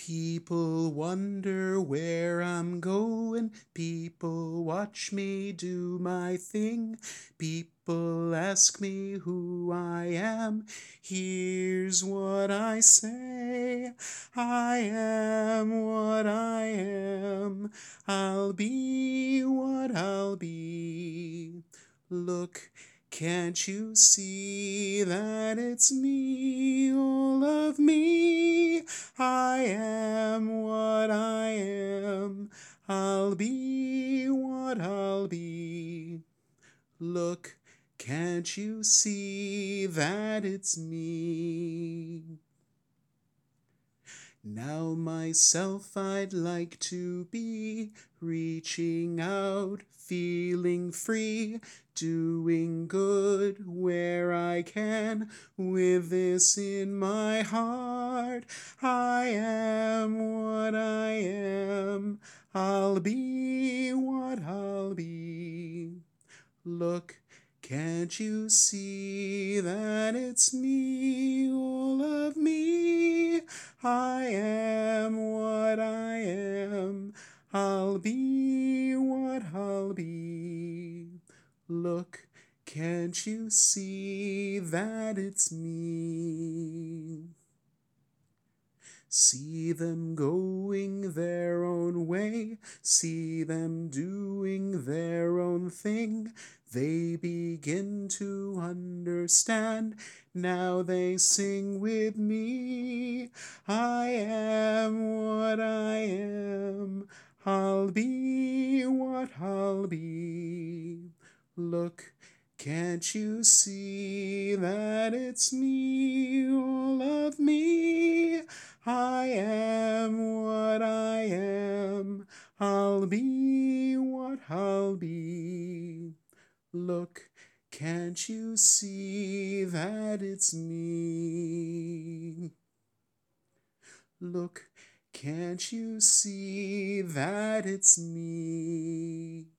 People wonder where I'm going. People watch me do my thing. People ask me who I am. Here's what I say. I am what I am. I'll be what I'll be. Look, can't you see that it's me, all of me? I am what I am. I'll be what I'll be. Look, can't you see that it's me? Now myself I'd like to be, reaching out, feeling free, doing good where I can, with this in my heart. I am what I am, I'll be what I'll be. Look, can't you see that it's me, all of me? I am what I am. I'll be what I'll be. Look, can't you see that it's me? See them going their own way, see them doing their own thing. They begin to understand, now they sing with me. I am what I am, I'll be what I'll be. Look, can't you see that it's me, all of me? I am what I am, I'll be what I'll be. Look, can't you see that it's me? Look, can't you see that it's me?